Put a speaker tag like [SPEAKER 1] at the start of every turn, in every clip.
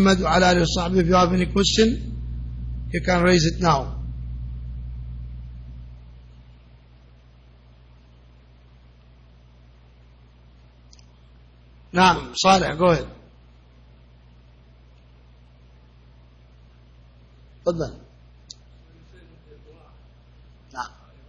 [SPEAKER 1] وعلى آله وصحبه. If you have any question, you can raise it now. نعم صالح, go ahead. تفضل. نعم.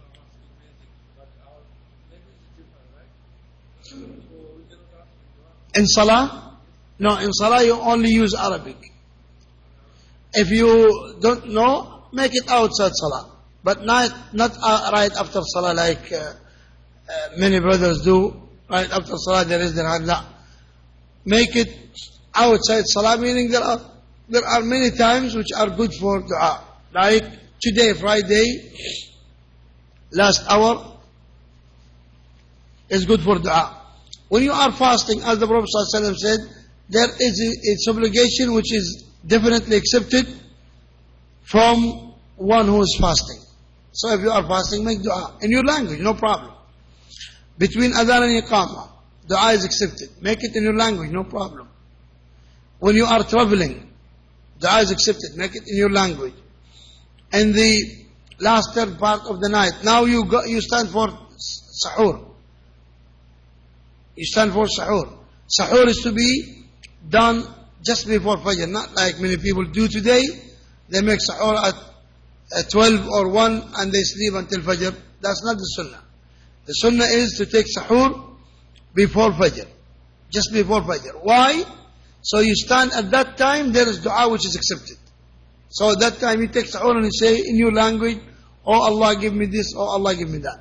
[SPEAKER 1] In Salah? No, in Salah you only use Arabic. If you don't know, make it outside Salah. But not right after Salah like many brothers do. Right after Salah there is the hand. No. Make it outside Salah, meaning there are many times which are good for dua. Like today, Friday, last hour is good for dua. When you are fasting, as the Prophet ﷺ said, there is its obligation which is definitely accepted from one who is fasting. So if you are fasting, make dua in your language, no problem. Between adhan and iqamah, dua is accepted. Make it in your language, no problem. When you are traveling, dua is accepted. Make it in your language. And the last third part of the night, now you stand for sahur. You stand for sahur. Sahur is to be done just before Fajr, not like many people do today. They make sahur at 12 or 1 and they sleep until Fajr. That's not the sunnah. The sunnah is to take sahur before Fajr. Just before Fajr. Why? So you stand at that time, there is dua which is accepted. So at that time you take sahur and you say in your language, oh Allah give me this, oh Allah give me that.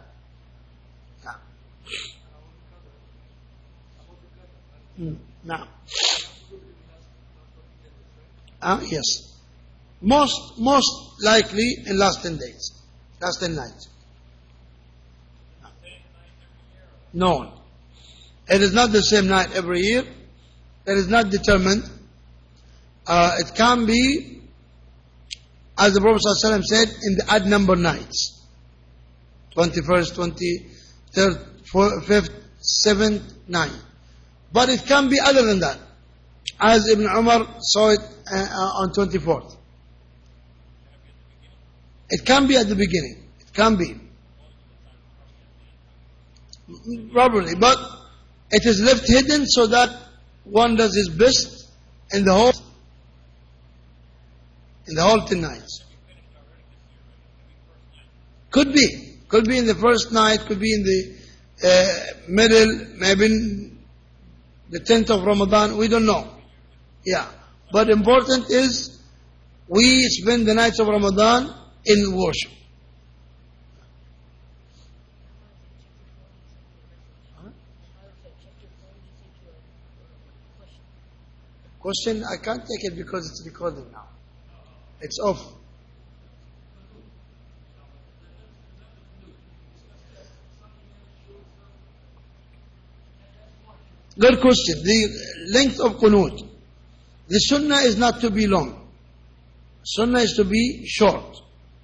[SPEAKER 1] Now. Yes. Most likely in last 10 days. Last 10 nights. No. It is not the same night every year. It is not determined. It can be, as the Prophet ﷺ said, in the odd number nights. 21st, 23rd, 5th, 7th, 9th. But it can be other than that. As Ibn Umar saw it on 24th. It can be at the beginning. It can be. Probably. But it is left hidden so that one does his best in the whole 10 nights. Could be. Could be in the first night, could be in the middle, maybe in the 10th of Ramadan, we don't know. Yeah. But important is, we spend the nights of Ramadan in worship. Question, I can't take it because it's recorded now. It's off. Good question. The length of qunut. The sunnah is not to be long. Sunnah is to be short.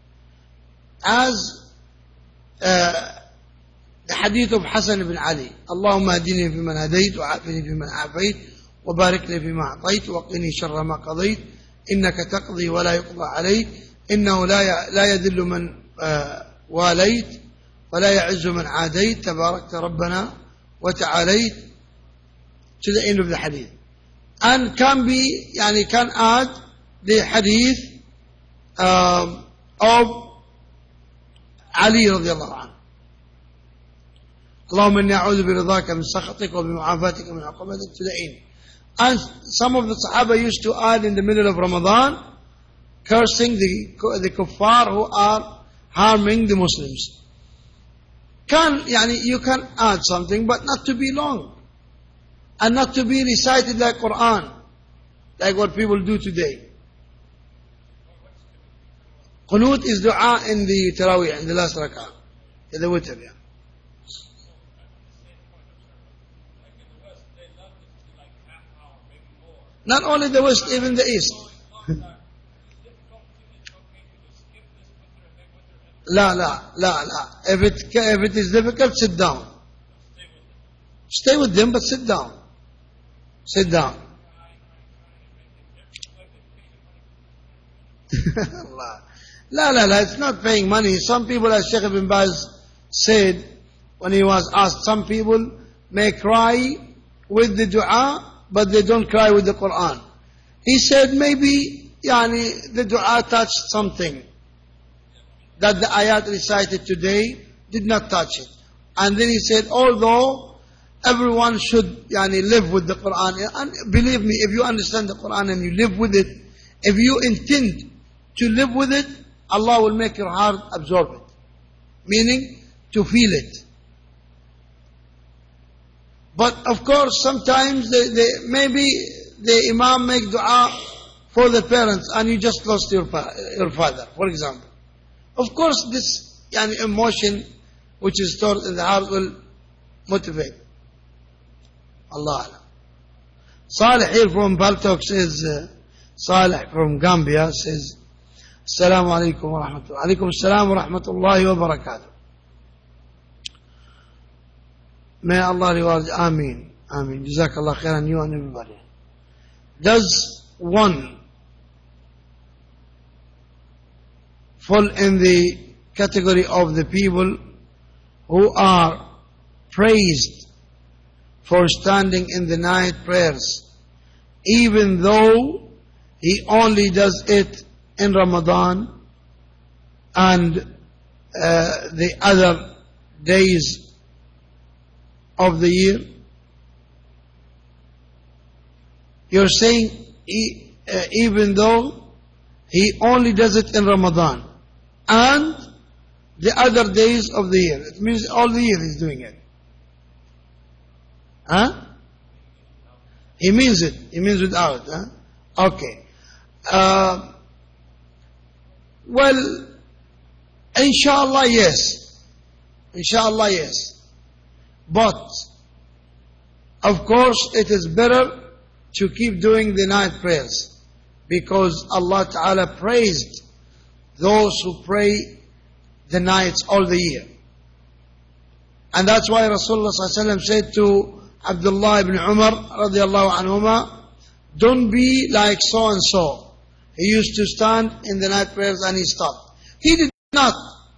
[SPEAKER 1] As the hadith of Hassan ibn Ali. Allahumma hadini fi man hadayt, wa afini fi man afayt, wa barik li fi ma a'tayt, wa qini sharra ma qadayt, innaka taqdi wa la yuqda alayk, innahu la yadillu man walayt, wa la ya'izzu man adayt, tabarakta rabbana wa ta'alayt, to the end of the hadith. And can be, can add the hadith of Ali radiallahu anhu. Allahumma inni a'udhu bi ridhaka min sakhatik wa bi mu'afatika min uqubatik, to the end. And some of the Sahaba used to add in the middle of Ramadan, cursing the kuffar who are harming the Muslims. You can add something, but not to be long. And not to be recited like Quran, like what people do today. Qunut is dua in the Taraweeh, in the last rak'ah, in the witr, yeah. Not only the West, even the East. La. If it is difficult, sit down. Stay with them, but sit down. Sit down. Allah. La, la, la, it's not paying money. Some people, as Sheikh Ibn Baz said, when he was asked, some people may cry with the dua, but they don't cry with the Quran. He said maybe, the dua touched something that the ayat recited today did not touch it. And then he said, although everyone should live with the Quran, and believe me, if you understand the Quran and you live with it, if you intend to live with it, Allah will make your heart absorb it. Meaning, to feel it. But of course, sometimes maybe the Imam make dua for the parents and you just lost your father, for example. Of course, this emotion which is stored in the heart will motivate. Allah Alam. Salih here from Baltok says, Salih from Gambia says, Assalamu alaikum wa rahmatullah. Alaikum assalam wa rahmatullahi wa barakatuh. May Allah reward you. Ameen. Ameen. Jazakallah khairan, you and everybody. Does one fall in the category of the people who are praised for standing in the night prayers, even though he only does it in Ramadan and the other days of the year? You're saying even though he only does it in Ramadan and the other days of the year. It means all the year he's doing it. Huh? He means it. He means without. Huh? Okay. Well, inshallah, yes. Inshallah, yes. But, of course, it is better to keep doing the night prayers, because Allah Ta'ala praised those who pray the nights all the year. And that's why Rasulullah ﷺ said to Abdullah ibn Umar radiallahu anhuma, don't be like so and so. He used to stand in the night prayers and he stopped. He did not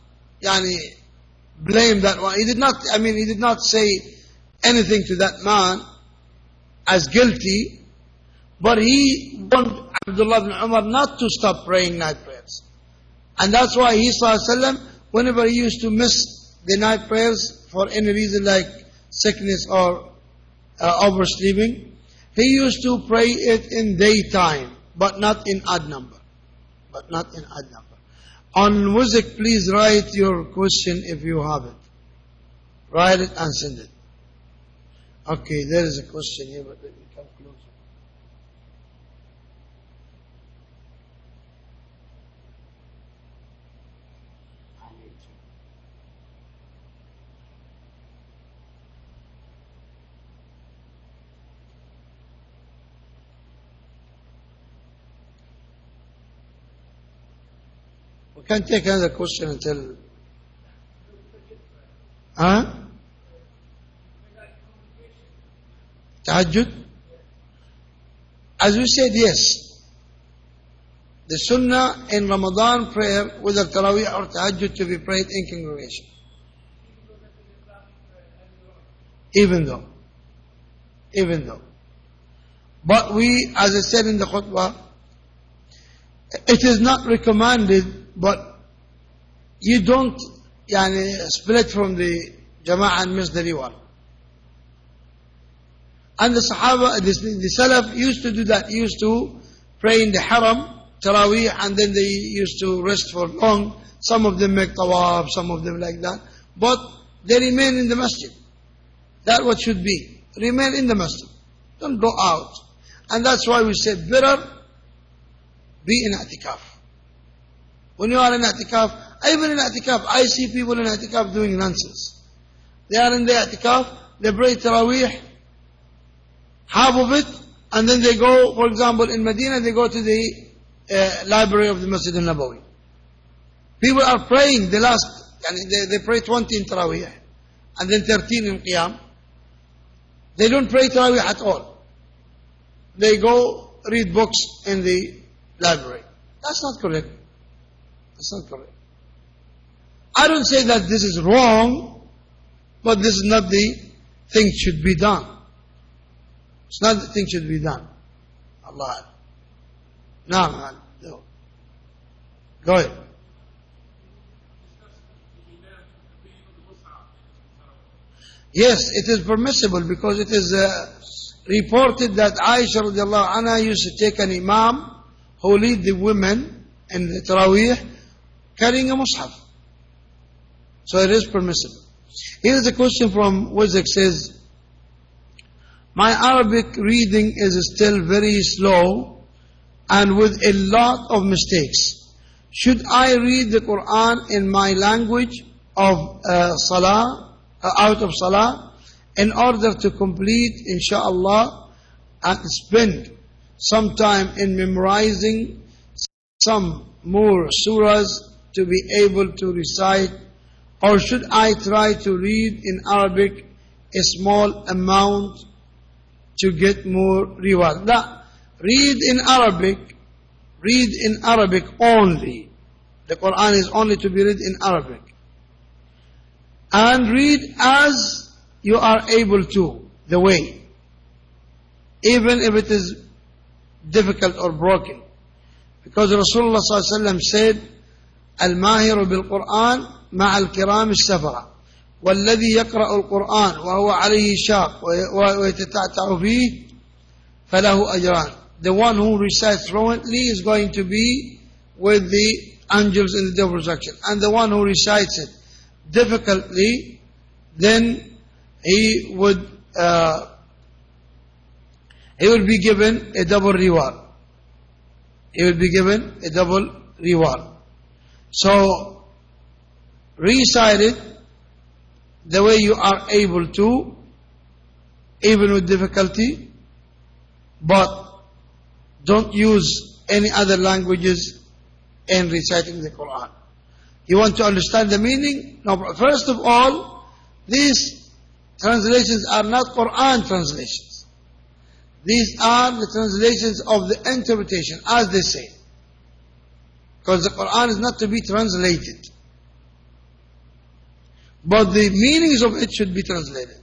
[SPEAKER 1] blame that one. He did not say anything to that man as guilty, but he wanted Abdullah ibn Umar not to stop praying night prayers. And that's why he ﷺ, whenever he used to miss the night prayers for any reason like sickness or oversleeping, he used to pray it in daytime, but not in odd number. But not in odd number. On music, please write your question if you have it. Write it and send it. Okay, there is a question here, but let me come closer. We can take another question until... Huh? Tahajjud? As we said, yes. The sunnah in Ramadan prayer, whether Taraweeh or Tahajjud, to be prayed in congregation. Even though. But we, as I said in the khutbah, it is not recommended, but you don't split from the Jama'ah and miss the reward. And the Sahaba, the Salaf used to do that. Used to pray in the Haram, Taraweeh, and then they used to rest for long. Some of them make tawaf, some of them like that. But they remain in the masjid. That's what should be. Remain in the masjid. Don't go out. And that's why we say better be in i'tikaf. When you are in i'tikaf, even in i'tikaf, I see people in i'tikaf doing nonsense. They are in the i'tikaf, they pray Taraweeh, half of it, and then they go, for example, in Medina, they go to the library of the Masjid al-Nabawi. People are praying the last, they pray 20 in Taraweeh, and then 13 in Qiyam. They don't pray Taraweeh at all. They go read books in the library. That's not correct. That's not correct. I don't say that this is wrong, but this is not the thing should be done. It's not the thing should be done. Allah. No, man. No. Go ahead. Yes, it is permissible because it is reported that Aisha radiallahu anha used to take an imam who lead the women in the Taraweeh carrying a mushaf. So it is permissible. Here is a question from Wizak says, my Arabic reading is still very slow and with a lot of mistakes. Should I read the Quran in my language of Salah, out of Salah, in order to complete, inshaAllah, and spend some time in memorizing some more surahs to be able to recite? Or should I try to read in Arabic a small amount to get more reward? No. Read in Arabic only. The Quran is only to be read in Arabic. And read as you are able to, the way. Even if it is difficult or broken. Because Rasulullah ﷺ said, Al-Mahiru bil-Quran ma'a al-kiram al-safara. والذي يقرأ القرآن وهو عليه شاق ويتتعتع فيه فله أجران. The one who recites fluently is going to be with the angels in the day of resurrection. And the one who recites it difficultly, then he would be given a double reward. He will be given a double reward. So, recite it the way you are able to, even with difficulty, but don't use any other languages in reciting the Quran. You want to understand the meaning? No. First of all, these translations are not Quran translations. These are the translations of the interpretation, as they say. Because the Quran is not to be translated. But the meanings of it should be translated.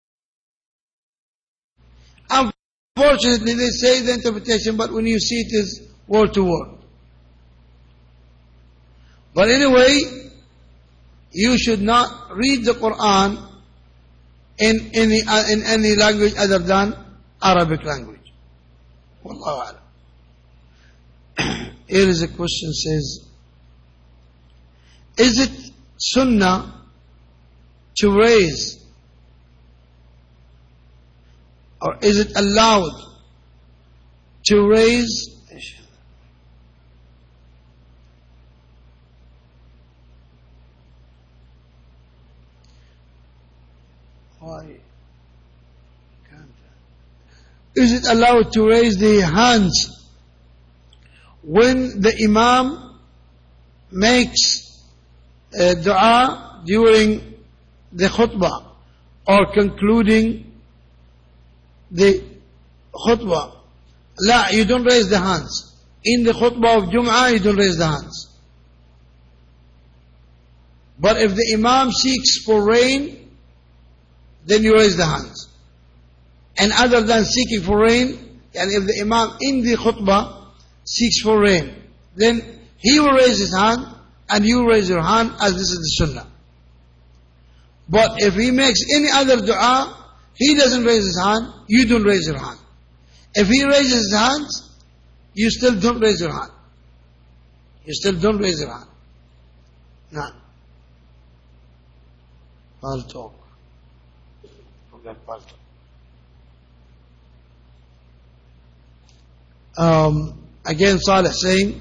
[SPEAKER 1] Unfortunately, they say the interpretation, but when you see it is word to word. But anyway, you should not read the Quran in any language other than Arabic language. Wallahu a'lam. Here is a question, says, is it sunnah to raise, or is it allowed to raise is it allowed to raise the hands when the Imam makes a dua during the khutbah or concluding the khutbah? La, you don't raise the hands. In the khutbah of Jum'ah, you don't raise the hands. But if the Imam seeks for rain, then you raise the hands. And other than seeking for rain, and if the Imam in the khutbah seeks for rain, then he will raise his hand and you raise your hand, as this is the sunnah. But if he makes any other dua, he doesn't raise his hand, you don't raise your hand. If he raises his hands, you still don't raise your hand. You still don't raise your hand. No. I'll talk. Forget I'll talk. Again, Saleh saying,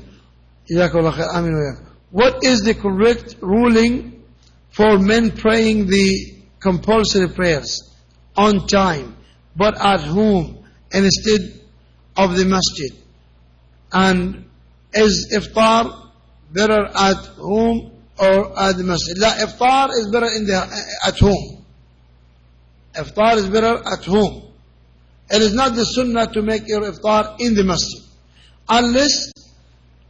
[SPEAKER 1] what is the correct ruling for men praying the compulsory prayers on time, but at home instead of the masjid? And is iftar better at home or at the masjid? La, iftar is better at home. Iftar is better at home. It is not the sunnah to make your iftar in the masjid, unless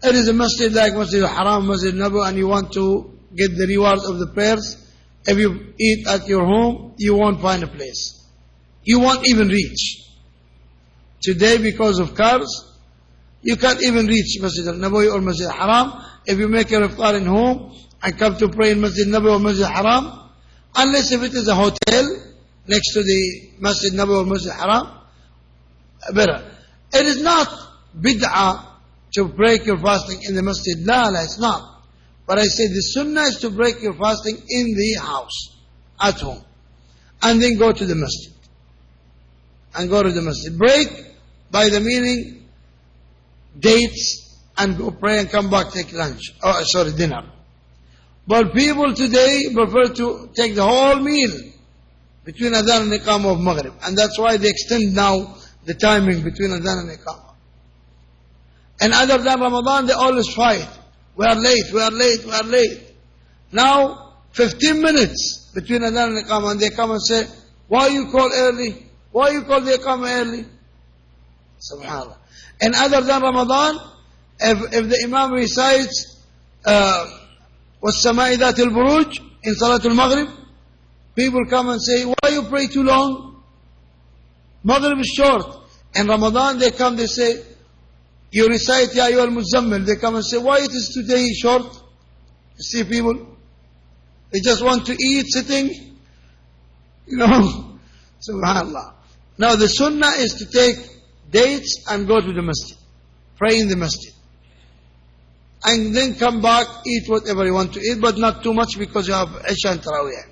[SPEAKER 1] It is a masjid like Masjid al-Haram, Masjid Nabawi, and you want to get the reward of the prayers. If you eat at your home, you won't find a place. You won't even reach. Today, because of cars, you can't even reach Masjid al-Nabawi or Masjid al-Haram. If you make your iftar in home and come to pray in Masjid al-Nabawi or Masjid al-Haram, unless if it is a hotel next to the Masjid al-Nabawi or Masjid al-Haram, better. It is not bid'ah to break your fasting in the masjid. La, it's not. But I say the sunnah is to break your fasting in the house, at home. And then go to the masjid. And go to the masjid. Break by the meaning dates and go pray and come back, take lunch. Dinner. But people today prefer to take the whole meal between adhan and iqamah of Maghrib. And that's why they extend now the timing between adhan and iqamah. And other than Ramadan, they always fight. We are late, we are late, we are late. Now, 15 minutes between adhan and iqamah, and they come and say, why you call early? Why you call the iqamah early? Subhanallah. And other than Ramadan, if the Imam recites, وَالسَّمَاءِ ذَاتِ الْبُرُوجِ in Salatul Maghrib, people come and say, why you pray too long? Maghrib is short. And Ramadan, they come, they say, you recite Ya Ayyuhal Muzammil. They come and say, why it is today short? You see people? They just want to eat sitting. You know. Subhanallah. Now the sunnah is to take dates and go to the masjid. Pray in the masjid. And then come back, eat whatever you want to eat, but not too much because you have Isha and Taraweeh.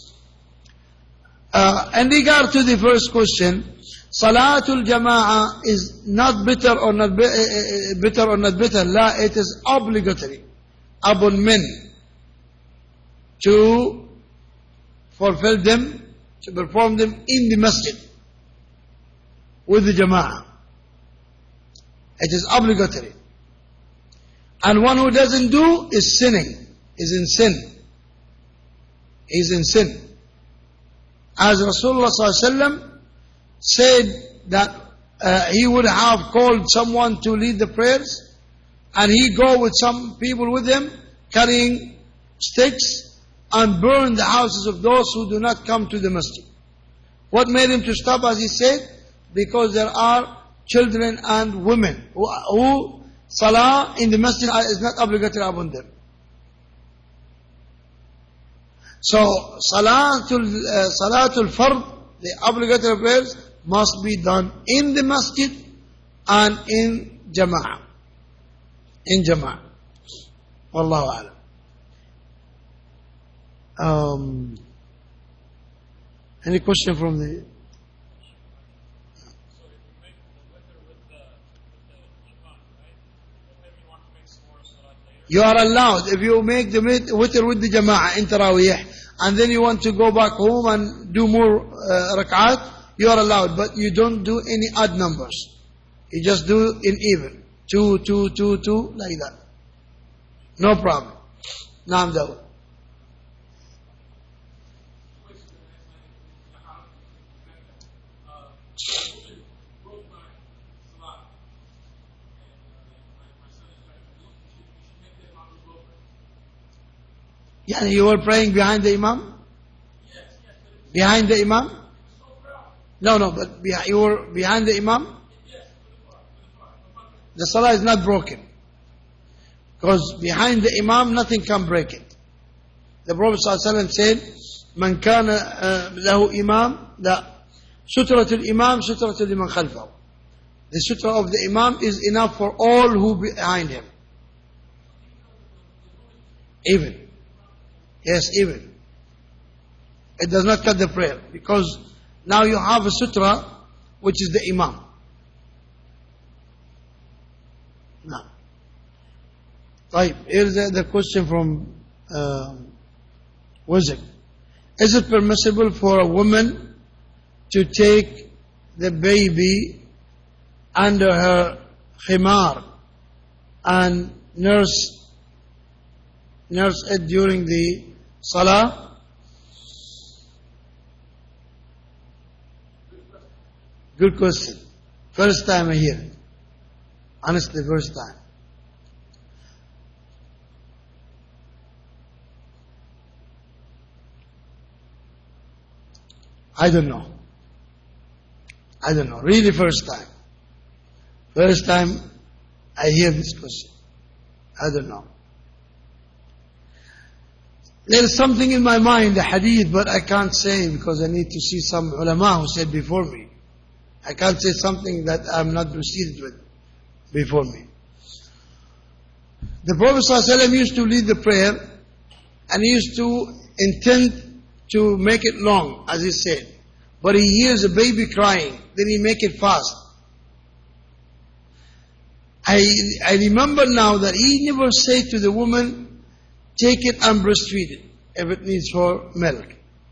[SPEAKER 1] In regard to the first question, Salatul Jama'ah is not bitter or not bitter. La, it is obligatory upon men to fulfill them, to perform them in the masjid with the Jama'ah. It is obligatory. And one who doesn't do is sinning, is in sin. Is in sin. As Rasulullah ﷺ said that he would have called someone to lead the prayers, and he go with some people with him carrying sticks and burn the houses of those who do not come to the masjid. What made him to stop, as he said? Because there are children and women who salah in the masjid is not obligatory upon them. So salatul fard, the obligatory prayers, must be done in the masjid and in jama'ah. In jama'ah. Wallahu a'lam. Any question from the... You are allowed, if you make the witr with the jama'ah in Taraweeh, and then you want to go back home and do more rak'at, you are allowed, but you don't do any odd numbers. You just do in even. 2, 2, 2, 2, like that. No problem. Naam Dawud. Yeah, you were praying behind the Imam? Behind the Imam? No, but you were behind the Imam? The salah is not broken. Because behind the Imam, nothing can break it. The Prophet ﷺ said, من كان له إمام لا سترة الإمام سترة لمن خلفه. The sutra of the Imam is enough for all who behind him. Even. Yes, even. It does not cut the prayer. Because now you have a sutra, which is the Imam. Now. Here's the question from Wazir. Is it permissible for a woman to take the baby under her khimar and nurse it during the salah? Good question. First time I hear it. Honestly, first time. I don't know. I don't know. Really first time. First time I hear this question. I don't know. There is something in my mind, a hadith, but I can't say because I need to see some ulama who said before me. I can't say something that I'm not proceeded with before me. The Prophet ﷺ used to lead the prayer and he used to intend to make it long, as he said. But he hears a baby crying, then he make it fast. I remember now that he never said to the woman, take it and breastfeed it if it needs for milk.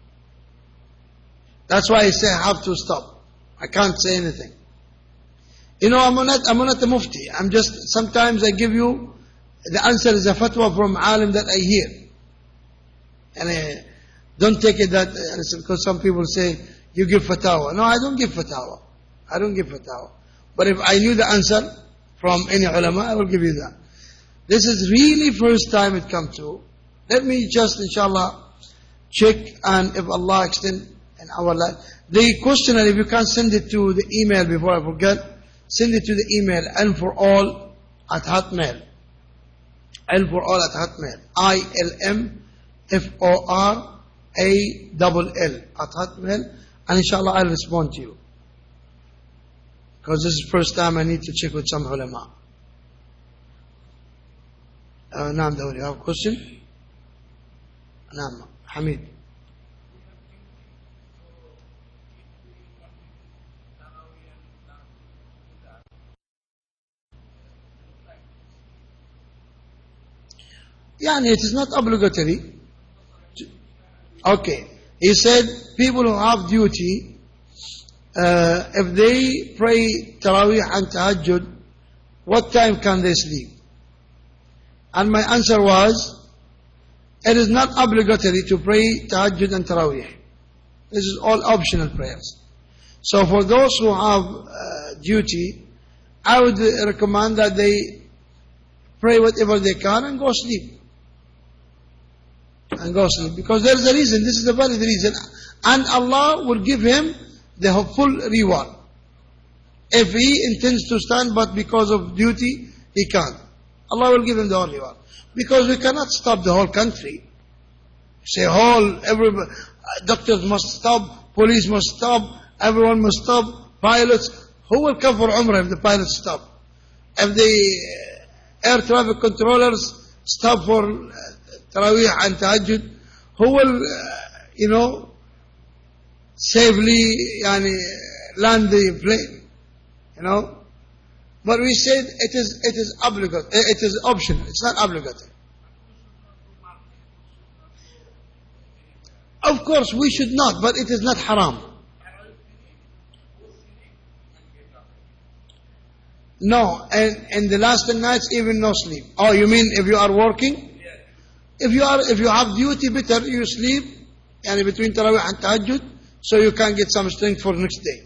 [SPEAKER 1] That's why I say I have to stop. I can't say anything. You know, I'm not a mufti. I'm just, sometimes I give you, the answer is a fatwa from alim that I hear. And I don't take it that, because some people say, you give fatwa. No, I don't give fatwa. I don't give fatwa. But if I knew the answer from any ulama, I will give you that. This is really first time it come to. Let me just, inshallah, check, and if Allah extend in our life. The questionnaire, if you can send it to the email before I forget, send it to the email, ilmforall@hotmail. ilmforall@hotmail. ilmforall@hotmail. And inshallah I'll respond to you. Because this is the first time I need to check with some ulama. Naam, do you have a question? Naam, Hamid. Yani it is not obligatory. Okay. He said people who have duty, if they pray Taraweeh and Tahajjud, what time can they sleep? And my answer was, it is not obligatory to pray Tahajjud and Taraweeh. This is all optional prayers. So for those who have duty, I would recommend that they pray whatever they can and go sleep. And go sleep. Because there is a reason, this is a valid reason. And Allah will give him the full reward. If he intends to stand but because of duty, he can't. Allah will give him the whole reward. Because we cannot stop the whole country. Say everybody, doctors must stop, police must stop, everyone must stop, pilots. Who will come for Umrah if the pilots stop? If the air traffic controllers stop for Taraweeh and Tahajjud, who will, safely land the plane? But we said it is obligatory. It is optional. It's not obligatory. Of course, we should not, but it is not haram. No, and in the last 10 nights, even no sleep. Oh, you mean if you are working? If you have duty, better you sleep, and between Taraweeh and Tahajjud, so you can get some strength for next day.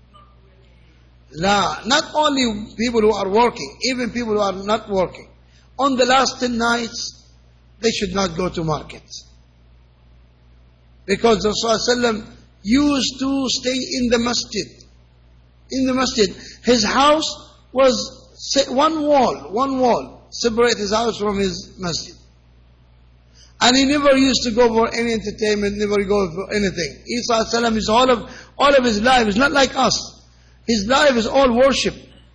[SPEAKER 1] La, not only people who are working, even people who are not working. On the last 10 nights, they should not go to markets. Because Rasulullah used to stay in the masjid. In the masjid. His house was one wall, separate his house from his masjid. And he never used to go for any entertainment, never go for anything. Isa is all of his life. It's not like us. His life is all worship.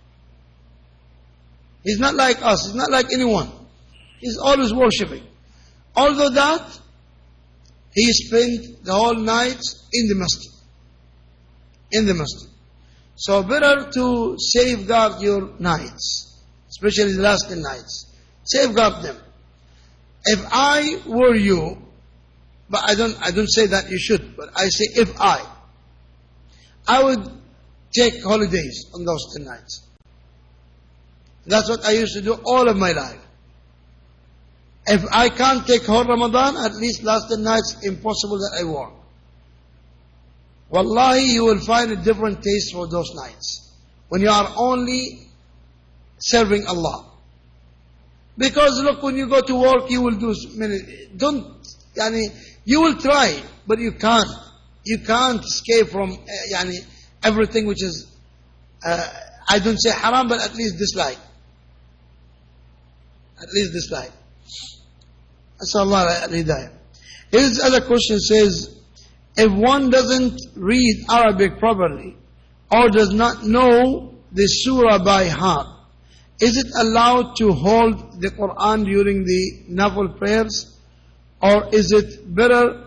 [SPEAKER 1] He's not like us. He's not like anyone. He's always worshipping. Although that, he spent the whole night in the masjid. In the masjid. So better to safeguard your nights, especially the last 10 nights. Safeguard them. If I were you, but I don't say that you should, but I say if I would take holidays on those 10 nights. That's what I used to do all of my life. If I can't take whole Ramadan, at least last 10 nights, impossible that I work. Wallahi, you will find a different taste for those nights. When you are only serving Allah. Because look, when you go to work, you will do many, you will try, but you can't. You can't escape from يعني, everything which is, I don't say haram, but at least dislike. At least dislike. Asallallahu al-hidayah. His other question says, if one doesn't read Arabic properly, or does not know the surah by heart, is it allowed to hold the Quran during the nafil prayers? Or is it better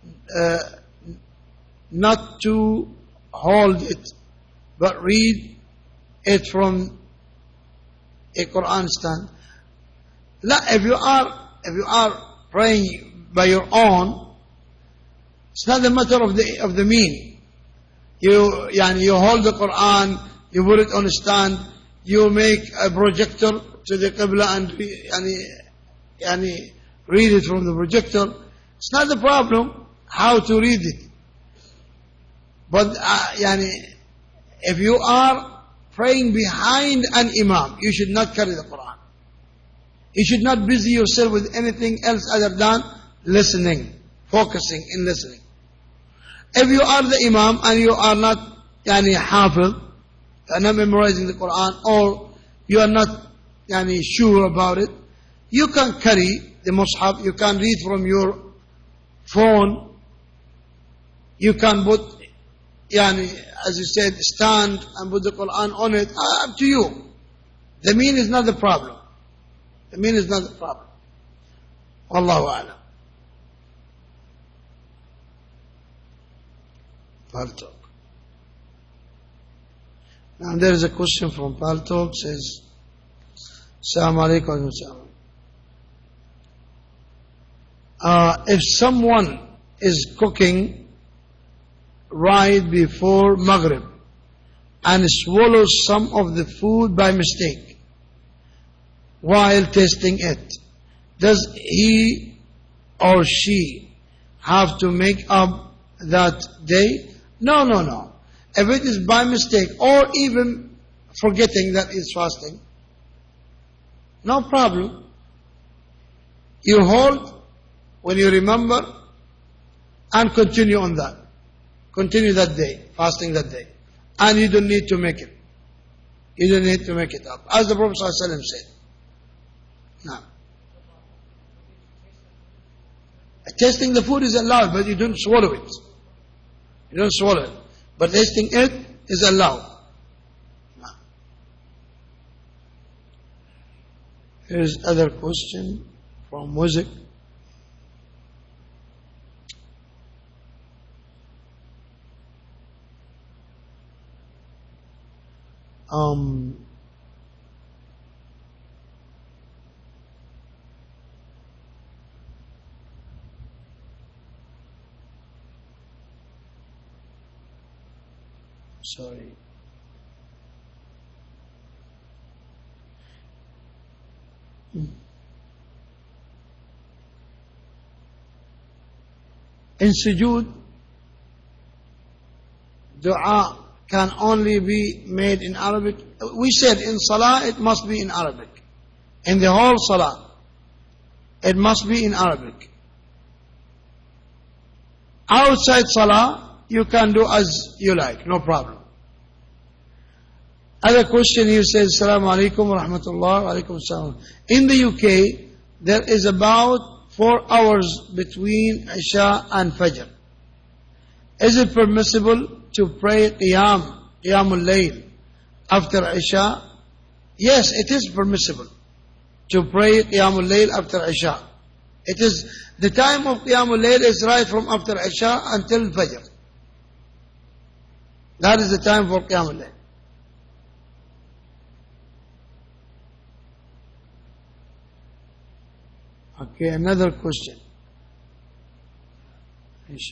[SPEAKER 1] not to hold it, but read it from a Quran stand? If you are praying by your own, it's not a matter of the mean. You hold the Quran, you put it on a stand, you make a projector to the Qibla and read it from the projector. It's not the problem how to read it. But if you are praying behind an imam, you should not carry the Quran. You should not busy yourself with anything else other than listening, focusing in listening. If you are the imam and you are not hafiz, you are not memorizing the Quran, or you are not sure about it, you can carry the mushaf, you can read from your phone, you can put, as you said, stand and put the Quran on it, up to you. The mean is not the problem. The mean is not the problem. Wallahu a'lam. Paltalk. Now there is a question from Paltalk, says, Assalamu alaikum. If someone is cooking right before Maghrib and swallows some of the food by mistake while tasting it, does he or she have to make up that day? No. If it is by mistake or even forgetting that is fasting, no problem. You hold when you remember and continue on that. Continue that day, fasting that day. And you don't need to make it. You don't need to make it up. As the Prophet ﷺ said. Now, tasting the food is allowed, but you don't swallow it. You don't swallow it. But tasting it is allowed. Now, here's other question from music. Sorry. In sujood, dua can only be made in Arabic. We said in salah it must be in Arabic. In the whole salah, it must be in Arabic. Outside salah, you can do as you like, no problem. Other question here says, Assalamu alaikum wa rahmatullah wa alaikum assalam. In the UK, there is about 4 hours between Isha and Fajr. Is it permissible to pray Qiyamul Layl after Isha? Yes, it is permissible to pray Qiyamul Layl after Isha. It is, the time of Qiyamul Layl is right from after Isha until Fajr. That is the time for Qiyamul Layl. Okay, another question. Isha.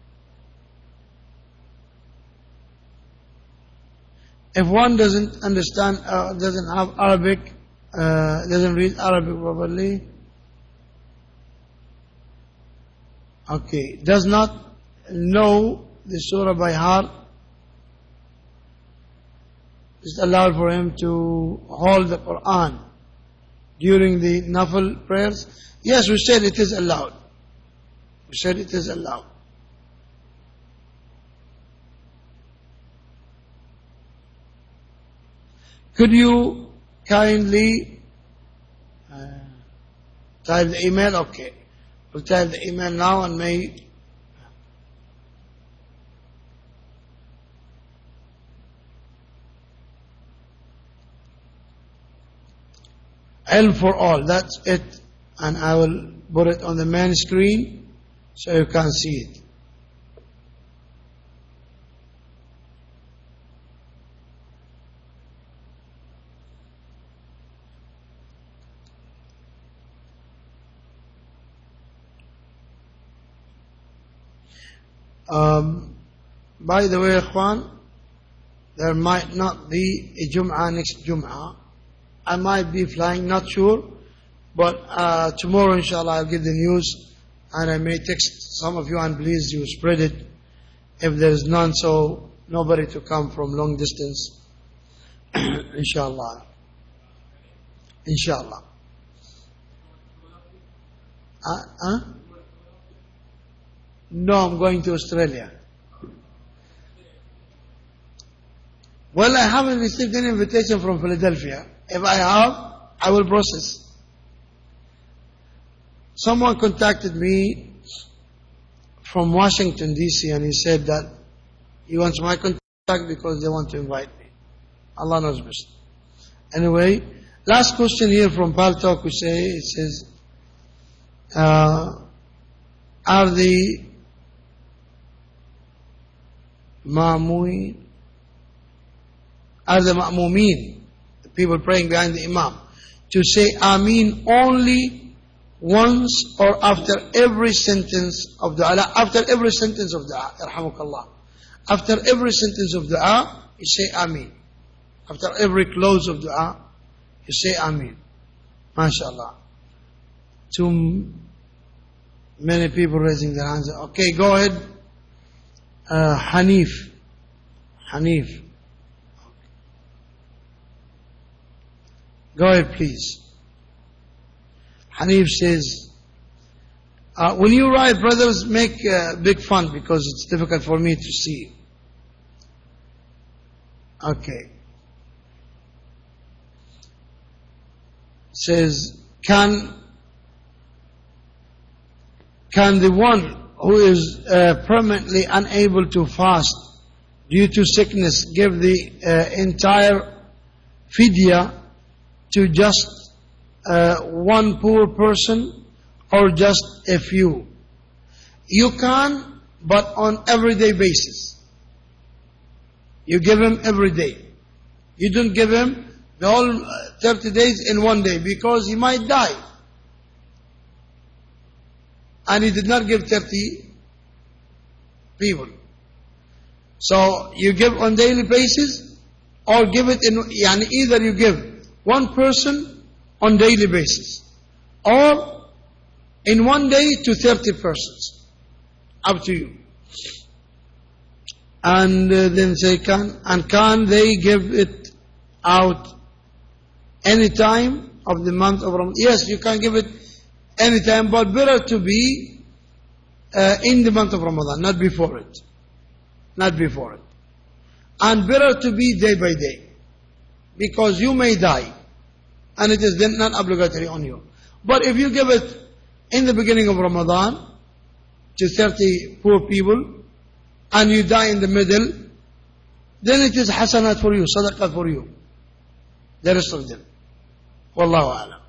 [SPEAKER 1] If one doesn't understand, doesn't have Arabic, doesn't read Arabic properly, okay, does not know the surah by heart, is allowed for him to hold the Quran during the nafil prayers? Yes, we said it is allowed. We said it is allowed. Could you kindly type the email? Okay. We'll type the email now and may... Ilm for all, that's it. And I will put it on the main screen so you can see it. By the way, Ikhwan, there might not be a Jum'ah next Jum'ah. I might be flying, not sure. But tomorrow, inshallah, I'll give the news. And I may text some of you, and please you spread it if there is none, so nobody to come from long distance. Inshallah. Inshallah. No, I'm going to Australia. Well, I haven't received any invitation from Philadelphia. If I have, I will process. Someone contacted me from Washington, D.C., and he said that he wants my contact because they want to invite me. Allah knows best. Anyway, last question here from Paltalk, it says, are the ma'mumeen, the people praying behind the imam, to say Ameen only once or after every sentence of dua? After every sentence of dua, yarhamukallah. After every sentence of dua, you say Ameen. After every close of dua, you say Ameen. MashaAllah. Too many people raising their hands. Okay, go ahead. Hanif. Go ahead, please. Hanif says, when you write, brothers, make big font because it's difficult for me to see. Okay. Says, can the one who is permanently unable to fast due to sickness give the entire fidya to just one poor person or just a few? You can, but on everyday basis. You give him every day. You don't give him the whole 30 days in one day because he might die. And he did not give 30 people. So you give on daily basis or give it in, either you give one person on daily basis or in one day to 30 persons. Up to you. And then say can they give it out any time of the month of Ramadan? Yes, you can give it any time, but better to be in the month of Ramadan, not before it. Not before it. And better to be day by day. Because you may die. And it is then not obligatory on you. But if you give it in the beginning of Ramadan to 30 poor people, and you die in the middle, then it is hasanat for you, sadaqah for you. The rest of them. Wallahu a'lam.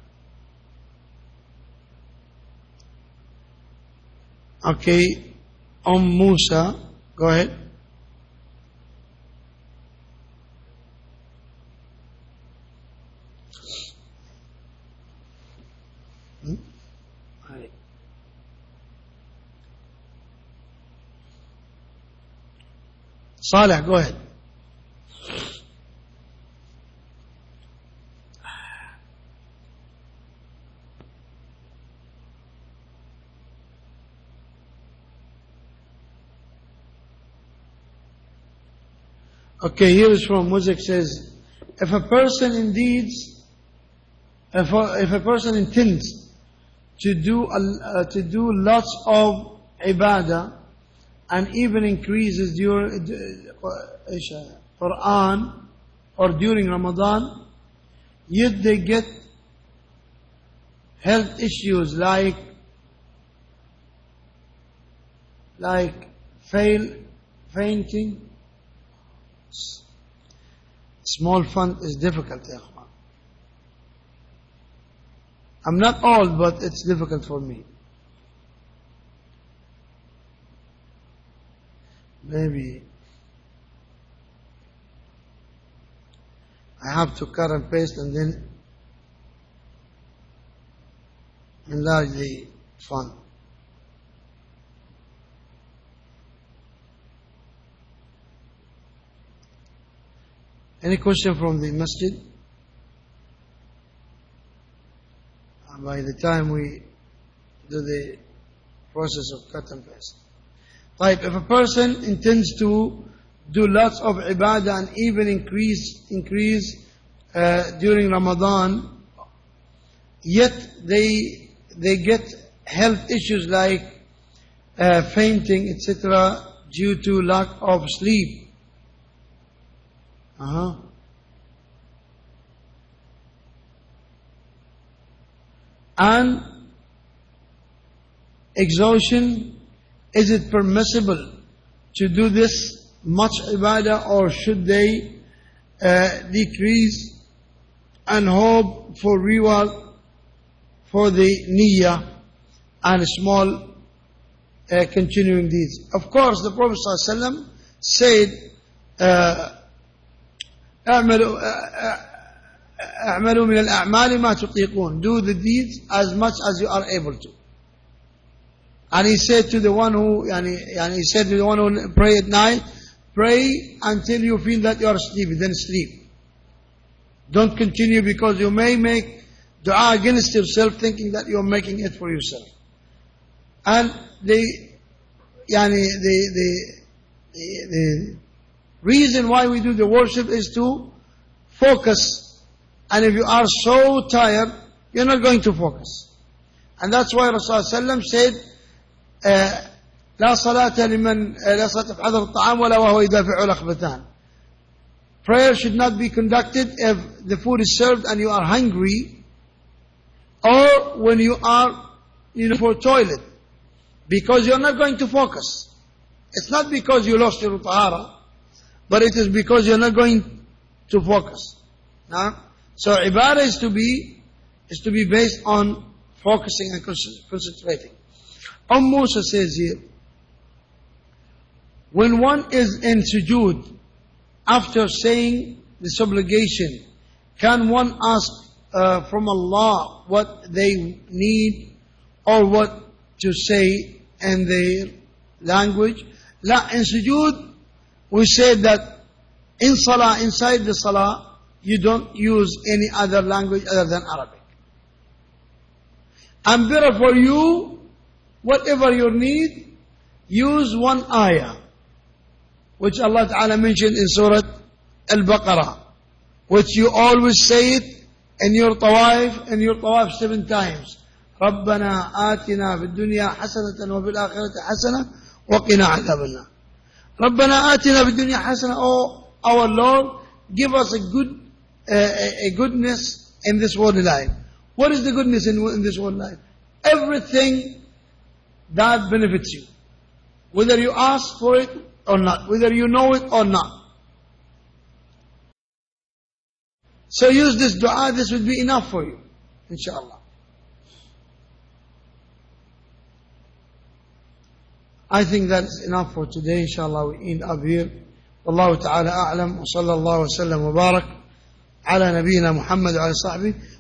[SPEAKER 1] Okay. Musa, go ahead. Saleh, go ahead. Okay, here is from Muzik says, if a person intends to do lots of ibadah and even increases your Quran or during Ramadan, yet they get health issues like fainting. Small font is difficult, ya akhwan. I'm not old, but it's difficult for me. Maybe I have to cut and paste and then enlarge the font. Any question from the masjid? By the time we do the process of cut and paste. Right, if a person intends to do lots of ibadah and even increase during Ramadan, yet they get health issues like fainting, etc., due to lack of sleep. And exhaustion, is it permissible to do this much ibadah, or should they decrease and hope for reward for the niyyah and small continuing deeds? Of course, the Prophet ﷺ said, اعملوا من الأعمال ما تطيقون. Do the deeds as much as you are able to. And he said to the one who, he said to the one who pray at night, pray until you feel that you are sleepy, then sleep. Don't continue, because you may make dua against yourself, thinking that you are making it for yourself. And the reason why we do the worship is to focus. And if you are so tired, you're not going to focus. And that's why Rasulullah said, لا صلاة لمن لا صلاة في حضر الطعام ولا وهو يدافع الأخبثان. Prayer should not be conducted if the food is served and you are hungry, or when you are for toilet, because you're not going to focus. It's not because you lost your tahara, but it is because you're not going to focus. So ibadah is to be based on focusing and concentrating. Musa says here, when one is in sujood, after saying the supplication, can one ask from Allah what they need or what to say in their language? In sujood, we said that in salah, inside the salah, you don't use any other language other than Arabic. And better for you, whatever you need, use one ayah, which Allah Ta'ala mentioned in Surah Al-Baqarah, which you always say it in your tawaf 7 times. رَبَّنَا آتِنَا فِي الدُّنْيَا حَسَنَةً وَفِي الْآخِرَةِ حَسَنَةً وَقِنَا عَذَابَ النَّارِ. رَبَّنَا آتِنَا فِي الدُّنْيا حَسَنَةً. Oh, our Lord, give us a goodness in this world life. What is the goodness in this world life? Everything that benefits you, whether you ask for it or not, whether you know it or not. So use this dua, this will be enough for you, inshallah. I think that is enough for today, inshallah. We end up here. والله تعالى أعلم وصلى الله وسلم وبارك على نبينا محمد وعلى صحبه.